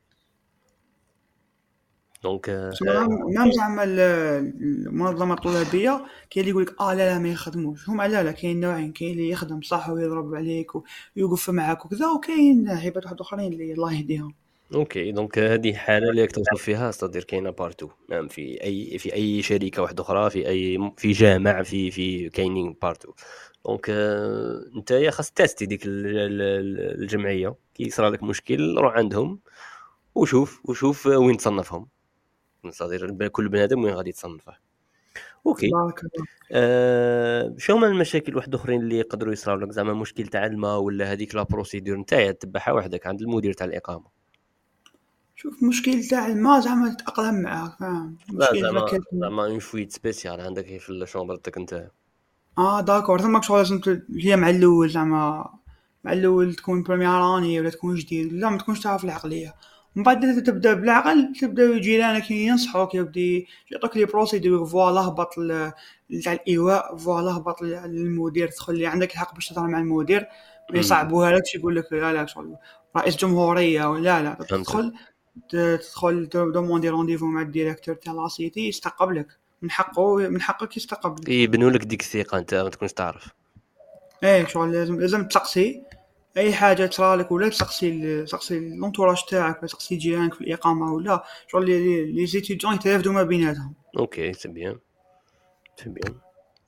دونك تمام. نعم زعما ال- المنظمة الطلابية كاين اللي يقولك اه لا لا ما يخدموش هم، لا لا كاين نوعين، كاين اللي يخدم صح ويضرب عليك ويوقف معاك وكذا، وكاين عباد واحد اخرين اللي الله يهديهم. اوكي دونك هذه حاله اللي راك توصف فيها استدير كاينه بارتو، نعم في اي في اي شركه واحده اخرى، في اي في جامع، في في كاينين بارتو. دونك انت يا خاص تاستي ديك ال- ال- الجمعيه كي يصرى لك مشكل روح عندهم وشوف وشوف وين تصنفهم، استدير كل بنادم وين غادي تصنفه. اوكي بارك الله. أه شنو هما المشاكل واحد اخرين اللي يقدروا يصراو لك، زعما مشكل تاع الماء ولا هذيك لا بروسيدور نتايا تبعها وحدك عند المدير تاع الاقامه؟ شوف مشكل تاع الماء زعما تتأقلم معاه، فاهم؟ لا مشكل زعما كاين. زعما اون فويت سبيسيال عندك في الشومبر تاعك انت. اه داكور، ثماك شغل لازم ت- هي مع الاول زعما مع الاول تكون بروميير اني ولا تكون جديد، لا ما تكونش تعرف العقليه. من بعد إذا تبدا بالعقل تبدا جيرانك ينصحوك، يبدي يعطوك لي بروسيدور، فوالا اهبط ل- تاع الايواء، فوالا اهبط للمدير، تدخل لي عندك الحق باش تهضر مع المدير، ما يصعبوها لكش يقول لك لا لا شغل رئيس جمهوريه ولا لا، فهمتك. تدخل تدخل دوموندي رونديفو مع الديريكتور تاع لا سيتي يستقبلك، من حقه من حقك يستقبلك. يبنوا لك ديك الثقه انت ما تكونش تعرف. ايه شغل لازم لازم تسقسي اي حاجه تصرالك، ولا تسقسي ال- تسقسي لونتوراج تاعك، ولا تسقسي جيرانك في الاقامه، ولا شغل لي لي زيتيديون يترافدوا ما بيناتهم. اوكي سي بيان سي بيان.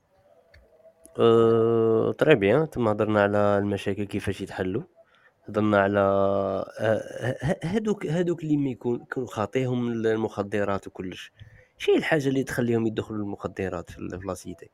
أه... طري بيان. ثم هضرنا على المشاكل كيفاش يتحلوا، هضرنا على آه، ه- هادوك هادوك اللي ما يكون يكون خاطيهم المخدرات وكلش، شي الحاجه اللي تخليهم يدخلوا المخدرات في ال- في لاسيتي؟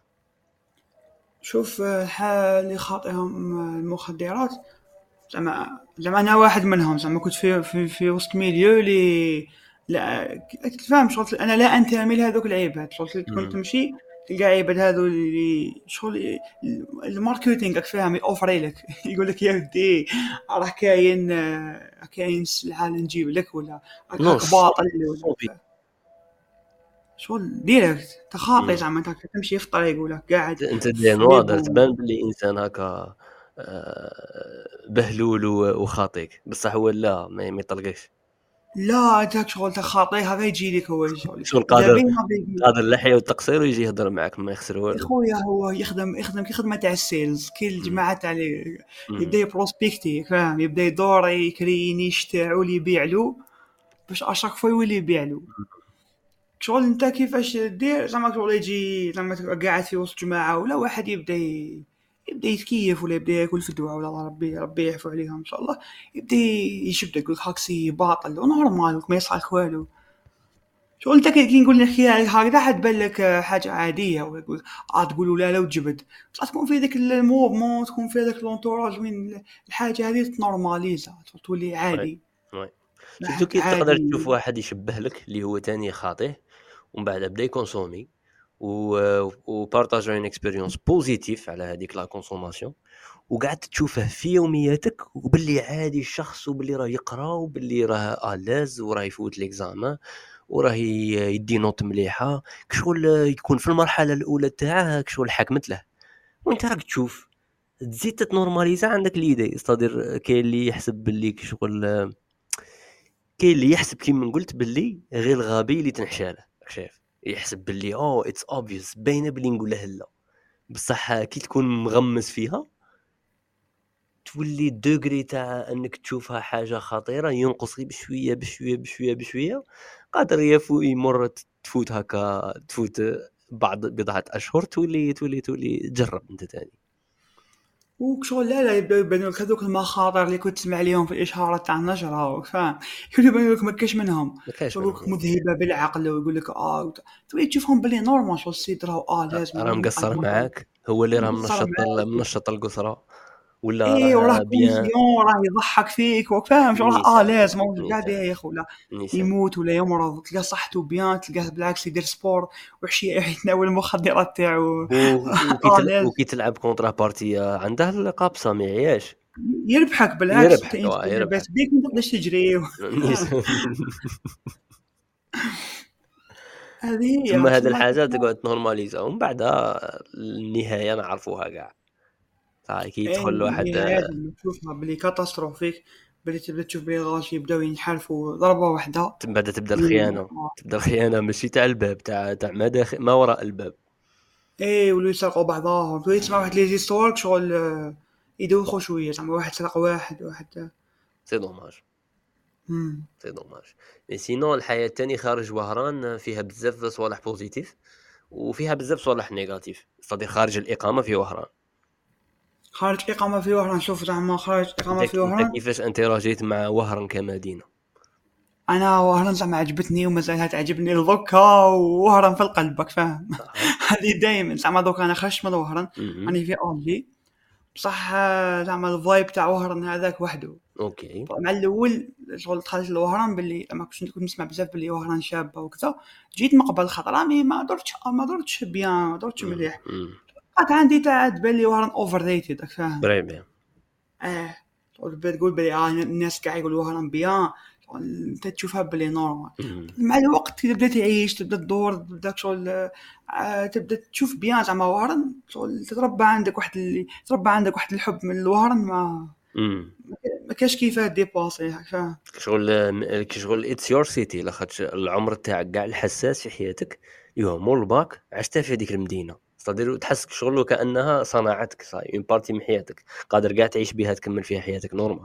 شوف آه، الحال اللي خاطئهم آه، المخدرات، زعما زعما انا واحد منهم، زعما كنت في في, في وسط ميليو اللي لا تفهم شغل انا لا انتمي لهذوك العباد، شغل تكون مم. تمشي تلقى عباد هذو اللي شغل الماركتينغ راك فاهم يوفري لك يقول لك يا ودي راه كاين آه، كاين سلعه نجيب لك، ولا راك نو راك باطل، صوفي. ولا شغل ديريكت تخاطي، مم. زعما انت تمشي في الطريق ولا قاعد انت دي في نوادر ليبو. تبان باللي انسان هكا آه، بهلول و- وخاطيك، بصح هو لا ما ما يطلقش. لا انت شغل تخاطي هذا يجي لك هو شغل شغل اذا قادر بيه ما بيه. قادر اللحيه والتقصير ويجي يهضر معك ما يخسر يا والو. خويا هو يخدم يخدم كي خدمه تاع السيلز، كي مم. الجماعه تاع اللي مم. يبدا يبروسبيكتي، فاهم؟ يبدا يدور يكري نيش تاعو اللي يبيع له باش اشاك فوا يولي يبيع له. شغل انت كيفاش دير زعما شغل يجي زعما تبقى قاعد في وسط جماعه ولا واحد يبدا ي... يبدا يتكيف ولا يبدا ياكل في الدواء، ولا ربي ربي يعفو عليهم ان شاء الله، يبدا يشبدك يقول لك هاكسي باطل ونورمال ما يصحك والو. شغل انت كي كي نقول نحكيها لك هكذا حتبان لك آه، حاجه عاديه، ولا تقول اه تقولوا لا لا وتجبد، بصح تكون في ذاك الموفمون، تكون في ذاك لونتوراج وين الحاجه هذه تنورماليزا تولي وي عادي. وي. شفتو راحت كي تقدر عادي. تشوف واحد يشبه لك اللي هو تاني خاطيه ومن بعد بدا يكونسومي و وبارطاجا اون اكسبيريونس بوزيتيف على هذيك لا كونسوماسيون، وقعدت تشوفه في يومياتك وباللي عادي الشخص، وباللي راه يقرا، وباللي راه الاز وراه يفوت ليكزامان وراه ي- يدي نوت مليحه، كشغل يكون في المرحله الاولى تاعه كشغل حكمت له، وانت راك تشوف تزيد تنورماليزا عندك ليدي، استادير كاين اللي يحسب باللي كشغل كاين اللي يحسب كيما قلت باللي غير الغبي اللي تنحشاله، راك شايف يحسب باللي او اتس اوبفيوس باينه باللي نقول له لا، بصح كي تكون مغمس فيها تولي الدوغري تاع انك تشوفها حاجه خطيره ينقص غير بشويه بشويه بشويه بشويه، قادر يفو يمر تفوت هكا تفوت بعض بضعه اشهر تولي تولي تولي تجرب انت تاني. وشغل لا لا يبداو يبانوا لك هذوك المخاطر اللي كنت تسمع عليهم في الاشهارات تاع النشره، فاهم؟ يقولوا يبانوا لك ما كاش منهم، ما كاينش يقول لك منهم، مذهبه بالعقل، ويقول لك اه وت- تولي تشوفهم بلي نورمال، شغل السيد راهو اه لازم راه راه مقصر مقدم معاك، هو اللي راه مقصر منشط معاك، منشط القصره ولا ايه وراه راه بيان. كوميسيون راه يضحك فيك وفاهم شغل اه نيسان لازم هو قاعد نيسان يا ولا نيسان يموت ولا يمرض تلقاه صحته بيان، تلقاه بالعكس يدير سبور وحشيه يتناول المخدرات تاعو و- وكي اه تل... لازم وكي تلعب كونترا بارتي عنده القابصه ما يعياش. يربحك بالعكس، انت يربحك انت واه لاباس يربحك. بيك ما تقدرش تجري نيسان هذه ثم هي هاد تسمى الحاجة تسمى تقعد تنورماليزا ومن بعدها النهاية نعرفوها كاع صاي كي إيه، يدخل واحد. النهايات لما تشوفها بلي كاتاستروفيك، بلي تبدا تشوف بلي الغاشي يبداو ينحرفوا ضربة واحدة. من بعد تبدا و- الخيانة، تبدا الخيانة ماشي تاع الباب، تاع تاع ما داخل ما وراء الباب. ايه ولاو يسرقوا بعضاهم، تولي تسمع واحد لي زيستوار شغل آه، يدوخوا شوية، زعما واحد سرق واحد واحد. سي دوماج، مم. سي دوماج. مي سينو الحياة تاني خارج وهران فيها بزاف صوالح بوزيتيف وفيها بزاف صوالح نيجاتيف، صدي خارج الإقامة في وهران. خارج إقامة في وهران، شوف زعما خارج انت إقامة في انت وهران. كيفاش انتراجيت مع وهران كمدينة؟ أنا وهران زعما عجبتني ومازالها تعجبني لضكا، ووهران في القلب راك فاهم. اها. هذه دايما زعما دوك أنا خرجت من وهران، مهم. راني في أونلي، بصح آه، زعما الفايب تاع وهران هذاك وحده. اوكي. مع الاول شغل دخلت لوهران باللي ما كنتش كنت نسمع بزاف باللي وهران شابه وكذا، جيت من قبل خطره راني ما درتش ما درتش بيان، ما درتش مم. مليح. مم. بقات عندي تاع تبان لي وهران اوفر ريتد راك فاهم. بري بيان. اه تقول تقول بلي آه الناس كاع يقولوا وهران بيان، شغل انت تشوفها بلي نورمال. مم. مع الوقت تبدا تعيش، تبدا تدور، تبدا شغل آه تبدا تشوف بيان زعما وهران، شغل تتربى عندك واحد اللي تربى عندك واحد الحب من الوهران، ما مم. ما كاش كيفاه ديباسي راك فاهم. شغل شغل اتس يور سيتي، لاخاطش العمر تاعك كاع الحساس في حياتك اللي هو مول باك عشتها في هذيك المدينه، صدير تحس شغل وكانها صناعتك صاي اون بارتي من حياتك، قادر كاع تعيش بها تكمل فيها حياتك نورمال.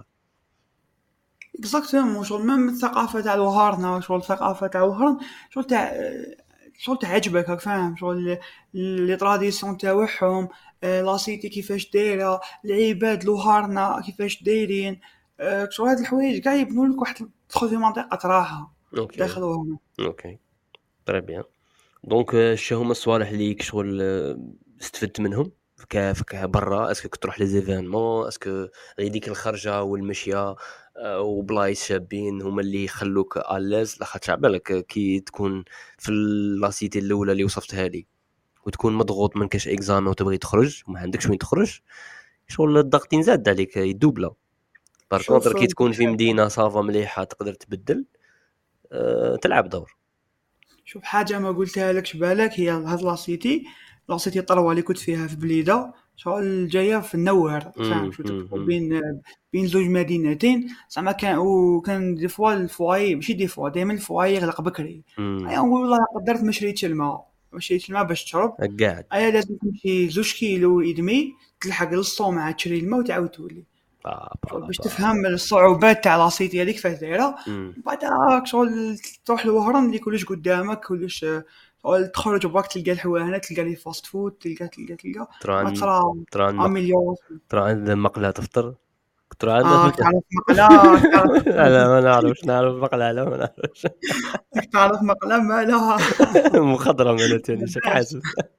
اكزاكتومون، شغل ميم الثقافه تاع الوهرنا، شغل الثقافه تاع وهران، شغل تاع شغل تعجبك راك فاهم، شغل لي طراديسيون تاعهم، آه، لا سيتي كيفاش دايره، العباد الوهرنا كيفاش دايرين، آه، شغل هاد الحوايج كاع يبنوا لك واحد تدخل في منطقه راحه اوكي. داخل وهران. اوكي. تري بيان. دونك آه، شنو هما الصوالح اللي شغل آه، استفدت منهم كيف برا؟ اسكو كنت تروح لي زيفينمون؟ اسكو غير ديك الخرجه والمشيه آه، وبلايص شابين هما اللي يخلوك الاز؟ لاخاطش على بالك كي تكون في لاسيتي الاولى اللي وصفتها لي وتكون مضغوط من كاش اكزام وتبغي تخرج وما عندكش وين تخرج، شغل الضغط ينزاد عليك يدوبلا. بار كونتر شوف كي تكون في مدينه صافا مليحه تقدر تبدل أه، تلعب دور. شوف حاجه ما قلتها لكش بالك، هي هاد لا سيتي، لا سيتي طروه اللي كنت فيها في بليده، شغل جايه في النوار فاهم، امم شو تدخل امم بين بين زوج مدينتين زعما، كان وكان دي فوا الفواي ماشي دي فوا دائما الفواي يغلق بكري. امم ايا نقول والله قدرت ما شريتش الماء، ما شريتش الماء باش تشرب، قاعد. ايا لازم تمشي زوج كيلو ادمي تلحق للصومعة تشري الماء وتعاود تولي. با شغل با باش با تفهم الصعوبات تاع لاصيتي هذيك كيفاش دايره. امم بعد راك شغل تروح لوهران اللي كلش قدامك، كلش شغل تخرج وباك تلقى الحوانت، تلقى لي فاست فود، تلقى تلقى تلقى ترى ما عن تصرا ترى عن مق... امليون. ترى عند مقلة تفطر، ترى عندنا اه فلتة. تعرف مقلا، تعرف لا ما نعرفش، نعرف مقلة لا ما نعرفش. تعرف مقلا ما لها. مخضرم انا تاني شك لاباس. حاسس.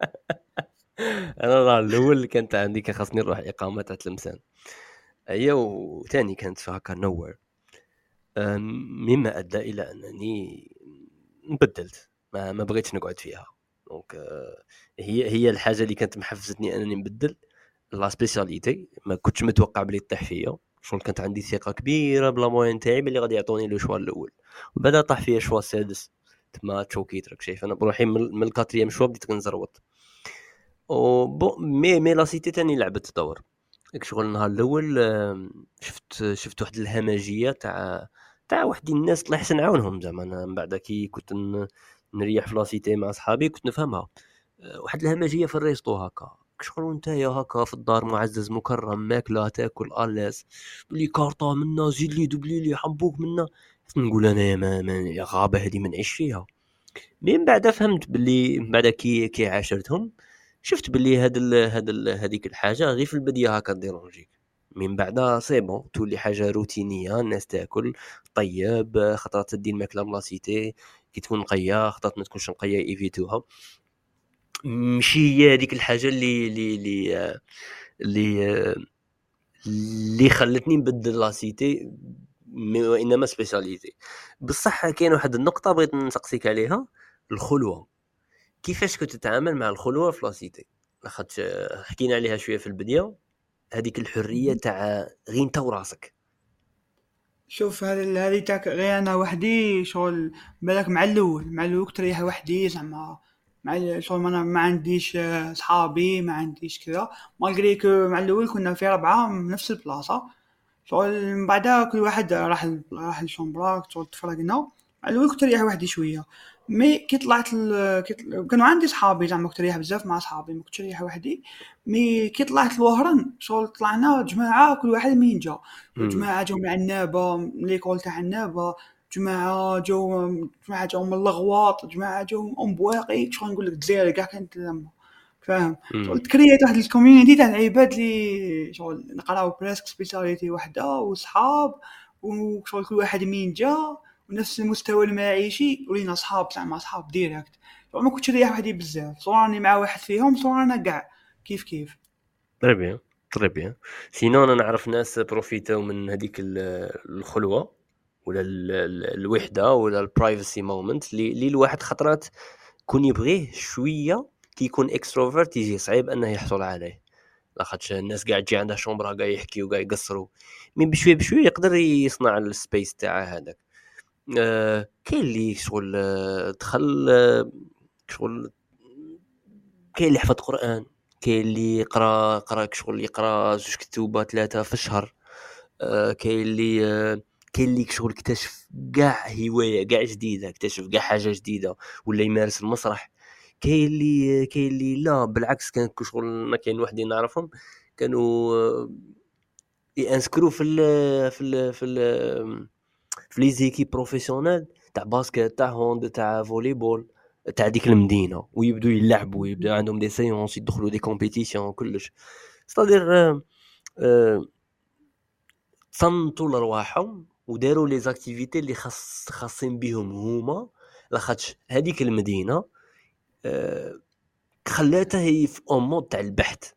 انا النهار الاول اللي كانت عندي كان خاصني نروح اقامه تاع تلمسان، هي وثاني كانت في هكا نوير، مما ادى الى انني بدلت، ما, ما بغيتش نقعد فيها. دونك آه، هي هي الحاجه اللي كانت محفزتني انني نبدل لا سبيسياليتي، ما كنتش متوقع بلي طيح فيا، شغل كانت عندي ثقه كبيره بلا موين تاعي بلي غادي يعطوني لو شوا الاول، وبدا طاح فيا شوا السادس. تما تشوكيت راك شايف انا بروحي من, من الكاتريام شوا بديت كنزروط. او بو مي مي لا سيتي تاني لعبت دور. داك شغل النهار الاول آم، شفت شفت واحد الهمجيه تاع تاع واحد الناس الله يحسن عاونهم زعما. انا من بعد كي كنت ن- نريح في لاسيتي مع صحابي كنت نفهمها. آه، واحد الهمجيه في الريستو هكا شغل وانت يا هكا في الدار معزز مكرم ماكله تاكل الاس لي كارطه منا زيد لي دوبلي لي حبوك منا. نقول انا يا ما, ما يا غابه هذه ما نعيش فيها. من بعد فهمت باللي من بعد كي كي عاشرتهم شفت باللي هاد ال هاد ال هذيك الحاجه غير في البدايه هكا ديرونجيك، من بعد سي بون تولي حاجه روتينيه، الناس تاكل طيب، خطرات تدي الماكله ملاسيتي كي تكون نقيه، خطرات ما تكونش نقيه ايفيتوها. ماشي هي هذيك الحاجه اللي اللي اللي اللي, اللي خلتني نبدل لاسيتي، وانما سبيشاليتي. بصح كاين واحد النقطه بغيت نسقسيك عليها، الخلوه. كيفاش كنت تتعامل مع الخلوه في لاسيتي؟ لاخاطش حكينا عليها شويه في البدايه، هذيك الحريه تاع غير انت وراسك. شوف هذه هذه تاك غير انا وحدي شغل. بالك مع الاول مع الاول كنت ريحه وحدي زعما. مع ال- شغل ما انا ما عنديش آه، صحابي ما عنديش كذا. مالغري كو مع الاول كنا في ربعه من نفس البلاصه. شغل من بعدها كل واحد راح ل- راح لشومبرا شغل تفرقنا. على الأول كنت ريح وحدي شويه. مي كي طلعت ال... كي طل- كانوا عندي صحابي زعما كنت ريح بزاف مع صحابي ما كنتش ريح وحدي. مي كي طلعت الوهران شغل طلعنا جماعه كل واحد من جا. امم. جماعه جو من عنابه من ليكول تاع عنابه. جماعه جو جماعه جو من الغواط جماعه جو من ام بواقي شغل نقول لك الجزائر كاع كانت لما فاهم. امم. شغل تكريت واحد الكوميونيتي تاع العباد اللي شغل نقراو بريسك سبيسياليتي وحده وصحاب. وشغل كل واحد من جا ونفس المستوى المعيشي ولينا صحاب زعما صحاب ديريكت. شغل ما كنتش ريح وحدي بزاف صور راني مع واحد فيهم صور انا كاع كيف كيف. تري بيان، تري بيان. سينو انا نعرف ناس بروفيتاو من هذيك ال- الخلوه ولا ال- ال- الوحده ولا البرايفسي مومنت اللي اللي الواحد خطرات كون يبغيه شويه كي يكون اكستروفرت يجي صعيب انه يحصل عليه. لاخاطش الناس قاعد تجي عندها شومبرا قاعد يحكيو قاعد يقصروا. مي بشويه بشويه يقدر يصنع السبيس تاعه هذاك. آه كاين اللي شغل آه، دخل آه، شغل كاين اللي يحفظ قران، كاين اللي يقرا قرا شغل يقرا زوج كتوبه ثلاثه في الشهر. آه كاين اللي آه كاين اللي شغل اكتشف كاع هوايه كاع جديده اكتشف كاع حاجه جديده ولا يمارس المسرح. كاين اللي كاين اللي لا بالعكس كان شغل ما كاين وحدين نعرفهم كانوا آه، يانسكرو في ال في ال في ال في لي زيكيب بروفيسيونيل تاع باسكت تاع هوند تاع فولي بول تاع ديك المدينه ويبدو يلعبوا يبدا عندهم دي سيونس يدخلوا دي كومبيتيسيون كلش. ستادير تصنتوا لرواحهم وداروا لي زاكتيفيتي اللي خاص خاصين بهم هما. لاخاطش هذيك المدينه آه، خلاتها هي في اون تاع البحث.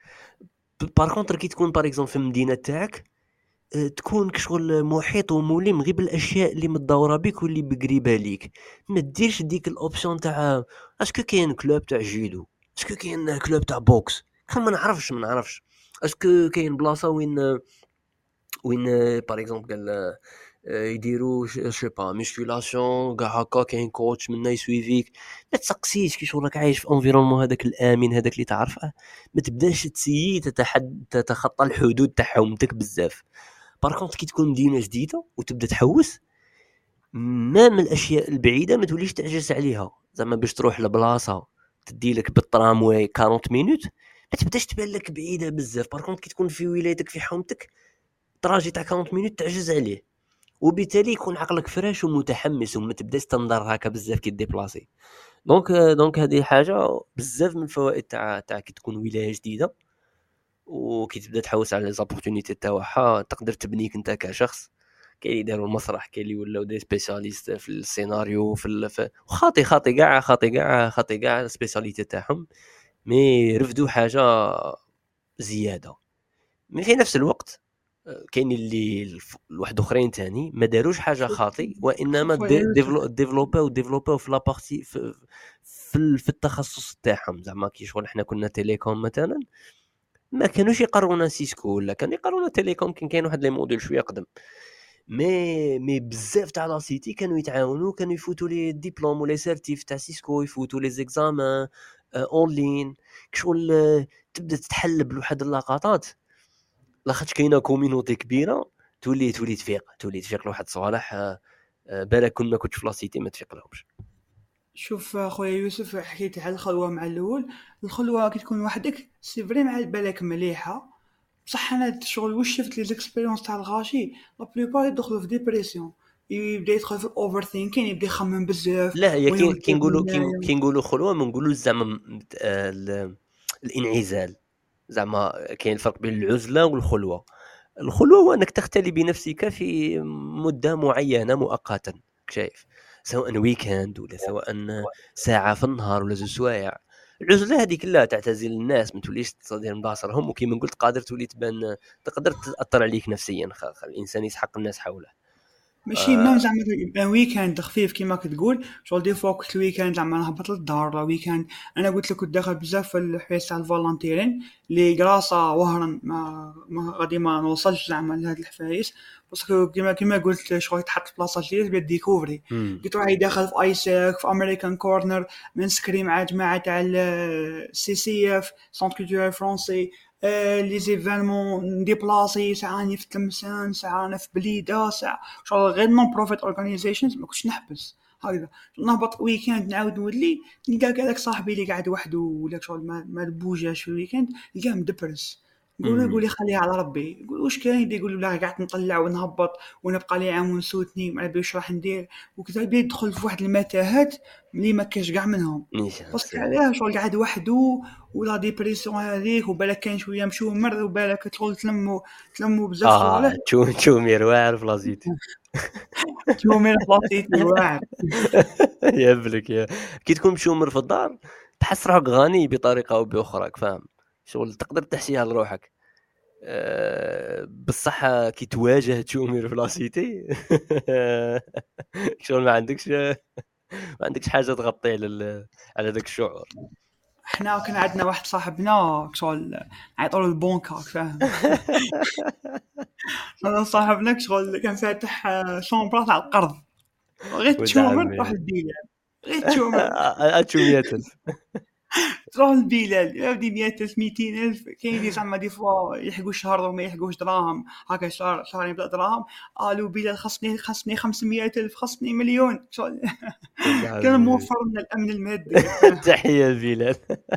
بار كونتر كي تكون بار اكزومبل في المدينه تاعك آه، تكون كشغل محيط وملم غير بالاشياء اللي متداوره بك واللي بقريبه ليك. ما ديرش ديك الاوبشن تاع اسكو كاين كلوب تاع جيدو، اسكو كاين كلوب تاع بوكس، خل ما نعرفش ما نعرفش اسكو كاين بلاصه وين وين بار اكزومبل قال آه، يديروا جو با ميسكولاسيون كاع هكا كاين كوتش منا يسويفيك. ما تسقسيش كي شغلك عايش في انفيرونمون هذاك الامن هذاك اللي تعرفه. ما تبداش تسيي تتحد تتخطى الحدود تاع حومتك بزاف. بار كونطخ كي تكون مدينه جديده وتبدا تحوس ما من الاشياء البعيده ما توليش تعجز عليها زعما باش تروح لبلاصه تدي لك بالطرامواي أربعين مينوت ما تبداش تبان لك بعيده بزاف. بار كونطخ كي تكون في ولايتك في حومتك تراجي تاع أربعين مينوت تعجز عليه وبالتالي يكون عقلك فريش ومتحمس وما تبداش تنظر هكا بزاف كي ديبلاسي. دونك دونك هذه حاجه بزاف من الفوائد تاع تاع كي تكون ولايه جديده وكي تبدا تحوس على لي زابورتونيتي تاعها تقدر تبنيك انت كشخص. كاين اللي داروا المسرح كاين اللي ولاو دي سبيسياليست في السيناريو في, ال... في... خاطي خاطي كاع خاطي كاع خاطي كاع السبيسياليتي تاعهم. مي رفدوا حاجه زياده. مي في نفس الوقت آه، كاين اللي الف- الواحد اخرين تاني ما داروش حاجه شوف خاطي وانما شوف يا ديفلو يوسف. ديفلوباو ديفلوباو في لابارتي في في, ال- في التخصص تاعهم زعما كي شغل احنا كنا تيليكوم مثلا ما كانوش يقرونا سيسكو ولا كانوا يقرونا تيليكوم كان كاين واحد لي موديل شويه قدم. مي مي بزاف تاع لا سيتي كانوا يتعاونوا كانوا يفوتوا لي ديبلوم ولا سيرتيف تاع سيسكو يفوتوا لي زيكزامان اون لين كشغل آه، تبدا تتحل بواحد اللقطات لاخاطش كاينه كوميونيتي كبيره تولي تولي تفيق تولي تفيق لواحد صوالح آه، آه، بالك كون ما كنتش في لا سيتي ما تفيق لهمش. شوف خويا يوسف حكيت على الخلوة مع الأول. الخلوة كي تكون وحدك سي فري مع بالك مليحة. بصح انا الشغل واش شفت لي زيكسبيريونس تاع الغاشي لا بليبار يدخلوا في ديبرسيون. يبدا يدخل في الاوفر ثينكين يبدا يخمم بزاف. لا هي وين كي كي وديت نقولوا كي هنايا. كي نقولوا خلوه ما نقولوش زعما م- آه، ال- الانعزال. زعما كاين الفرق بين العزله والخلوه. الخلوه هو انك تختلي بنفسك في مده معينه مؤقتا شايف سواء ويكند ولا سواء ساعه في النهار ولا زوج سوايع. العزله هذيك لا تعتزل الناس ما توليش تصدر مباصرهم وكيما قلت قادر تولي تبان تقدر تاثر عليك نفسيا خ- خ- الانسان يسحق الناس حوله. ماشي ميم زعما ويكاند خفيف كيما كتقول شغل دي فوا كنت الويكاند زعما نهبط للدار لا ويكاند. انا قلت لك كنت داخل بزاف في الحوايج تاع الفولونتيرين اللي قراصه وهرا ما, ما غادي ما نوصلش زعما لهاد الحوايج باسكو كيما كيما قلت شغل تحط في بلاصه جديده تبدا ديكوفري. قلت راهي داخل في ايساك في امريكان كورنر من سكري مع جماعه تاع السي سي اف سونتر كولتورال فرونسي لي زيفينمون ديبلاسي ساعاني في تلمسان ساعاني في بليده ساعه شغل غير نون بروفيت اورغانيزيشنز ما كنتش نحبس هكذا نهبط ويكاند نعاود نولي نلقى كذاك صاحبي اللي قاعد وحده ولا شغل ما ما بوجاش في الويكاند نلقاه مدبرس نقول يقول لي خليها على ربي يقول واش كاين يقول لا قاعد نطلع ونهبط ونبقى لي عام ونسوتني ما بيش راح ندير وكذا بيدخل في واحد المتاهات اللي ما كاش كاع منهم بس علاه شغل قاعد وحده ولا ديبريسيون هذيك وبالك كاين شويه مشومر وبالك تدخل تلمو تلمو بزاف صوالح تشو تشومير واعر في لازيتي تشومير في لازيتي واعر يا بلك يا كي تكون مشومر في الدار تحس روحك غني بطريقه او باخرى فاهم شغل تقدر تحشيها لروحك أه بالصح كي تواجه تشومير في لاسيتي شغل ما عندكش ما عندكش حاجه تغطي على على داك الشعور. احنا كان عندنا واحد صاحبنا شغل عيطوا له البنكه فاهم هذا صاحبنا شغل كان فاتح شومبرات على القرض غير تشومر تروح البيلال غير تشومر اتشوميات تروح البلال يبدي مية ألف ميتين ألف كاين زعما دي فوا يحقوا شهر وما يحقوش دراهم هكا شهر شهرين بلا دراهم قالوا بلال خصني خصني خمسمية ألف خصني مليون كان موفر لنا الأمن المادي. تحية بلال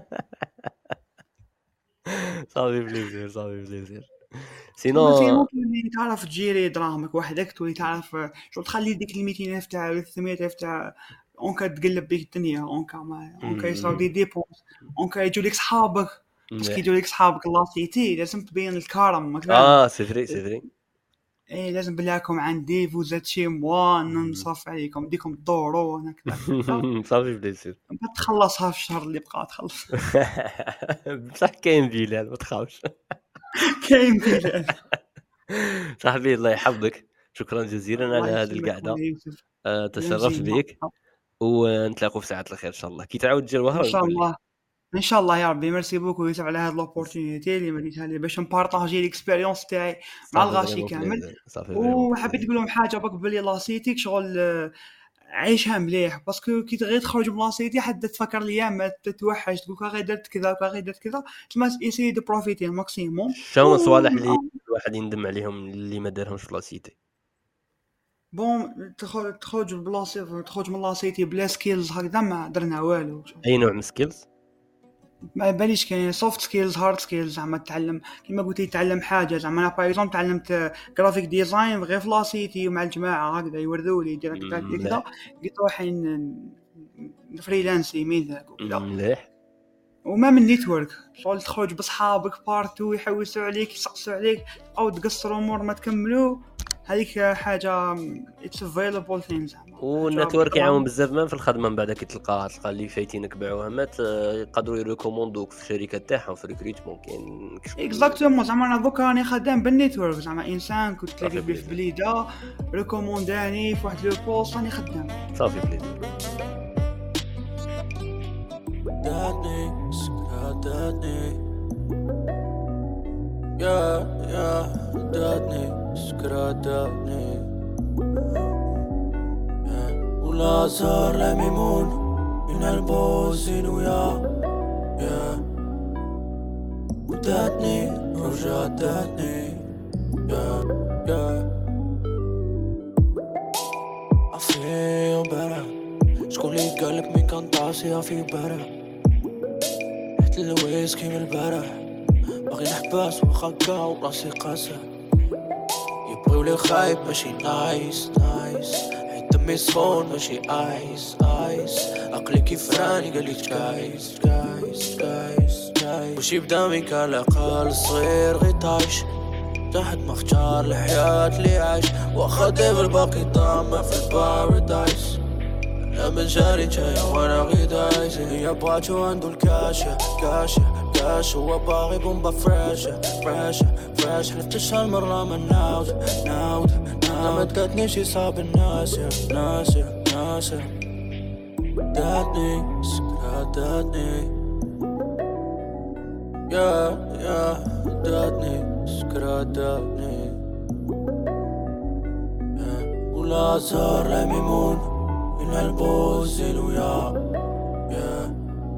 صافي بليزير صافي بليزير سينو سينو تولي تعرف تجيري دراهمك وحدك تولي تعرف شو تخلي ديك الميتين ألف تاع ثمانمية ألف تاع اونكا تقلب بيك الدنيا اونكا ما اونكا يصير دي ديبونس اونكا يجوا لك صحابك بس كي يجوا لك صحابك الله سيتي لازم تبين الكرم اه سفري سفري ايه لازم بلاكم عندي فوزات شي موا نصرف عليكم ديكم الدورو هناك صافي بليسير ما تخلصها في الشهر اللي بقى تخلص بصح كاين بلال ما تخافش كاين بلال صاحبي الله يحفظك شكرا جزيلا على هذه القعده أه تشرفت بك ونتلاقوا في ساعه الخير ان شاء الله كي تعاود تجي الوهره ان شاء الله ان شاء الله يا ربي ميرسي بوكو يوسف على هذه لوبورتونيتي اللي مديتها لي باش نبارطاجي ليكسبيريونس تاعي مع الغاشي كامل وحبيت نقول لهم حاجه بك بلي لاسيتيك شغل عيشها مليح باسكو كي تغي تخرج من لاسيتي حد تفكر لي ما تتوحش تقول غير درت كذا غير درت كذا تما ايسي دو بروفيتي ماكسيموم. شنو الصوالح اللي الواحد يندم عليهم اللي ما دارهمش في لاسيتي؟ بون تخرج تخرج بلاصه تخرج من لاسيتي بلا سكيلز هكذا ما درنا والو. اي نوع من سكيلز؟ ما باليش كاين سوفت سكيلز هارد سكيلز زعما تعلم كيما قلت يتعلم حاجه زعما انا باغ اكزومبل تعلمت جرافيك ديزاين غير في لاسيتي ومع الجماعه هكذا يورثوا لي دير كذا قلت روحي فريلانسي مين ذاك مليح وما من نيتورك شغل تخرج بصحابك بارتو يحوسوا عليك يسقسوا عليك او تقصروا امور ما تكملوا هذيك حاجه اتس افيلابل ثينز زعما والنتورك يعاون بزاف من في الخدمه من بعد كي تلقاها تلقى اللي فايتينك باعوها مات يقدروا يريكوموندوك في الشركات تاعهم في ريكريتمون كاين اكزاكتومون زعما انا دوكا راني خدام بالنيتورك زعما انسان كنت تلاقي بيه في بليده ريكومونداني في واحد لو بوست راني خدام صافي بليز داتني سكراتني يا يا داتني سكراتني ولا صار لميمون من البوزين ويا يا وداتني رجعت داتني يا يا عفية برا شكون لي قالك مين كان طاسي في برا رحت الويسكي من البارح باغي نحبس وخاكا وراسي قاسة يبغيو لي خايب ماشي نايس نايس حيت دمي سخون ماشي ايس ايس عقلي كيف راني قالي جايز جايز جايز جايز وش يبدا من كالعقل الصغير غي طايش تحت ما اختار الحياة اللي عايش واخدي بالباقي طامة في البارادايس انا من جاري جاي وانا غي دايز هي باتشو عنده الكاشة كاشة كاش هو باغي بومبا فراشة فراشة فراشة حلفت الشهر مرة من ناود ناود ما تقتنيش يصاب الناس يا ناس يا ناس وداتني سكراتاتني يا يا وداتني سكراتاتني ولا زار لا ميمون من البوزل ويا يا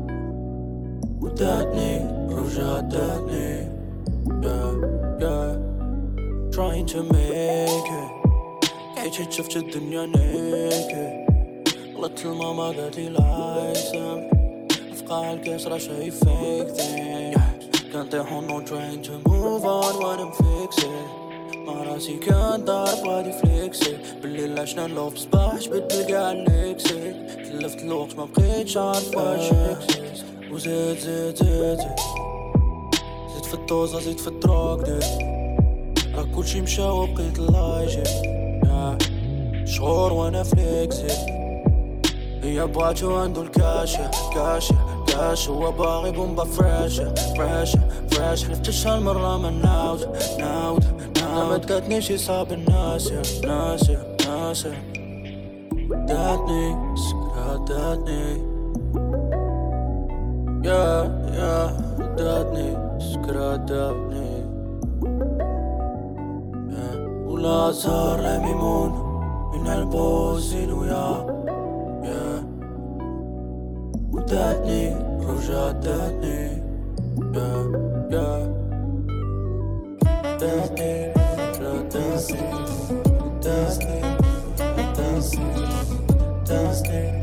وداتني رجعتني يا يا trying to make it كيف شفت الدنيا نيكي غلطت الماما قالت لي لايسم افقع الكسرة شي fake thing can't they hold no trying to move on when I'm fixing ما راسي كان ضارب وادي فليكسي بالليل عشنا نلوف صباح جبت بلقى الليكسي تلفت الوقت ما بقيتش عارف واش اكسس وزيد زيد زيد زيد في الدوزة زيد في الدروك دي راك كلشي مشى وبقيت لايجي شهور وانا فليكسي هي بواتو عندو الكاشة كاشة كاشة هو باغي بومبا فراشة فراشة فراشة حلفتش هالمرة ما ناوت ناوت ناوت ما تقتنيش يصاب الناس يا ناس يا ناس داتني سكراتاتني يا يا داتني سكراتاتني ولا زار لا ميمون من البوزين ويا يا وداتني رجعتني يا يا داتني رجعتني داتني داتني داتني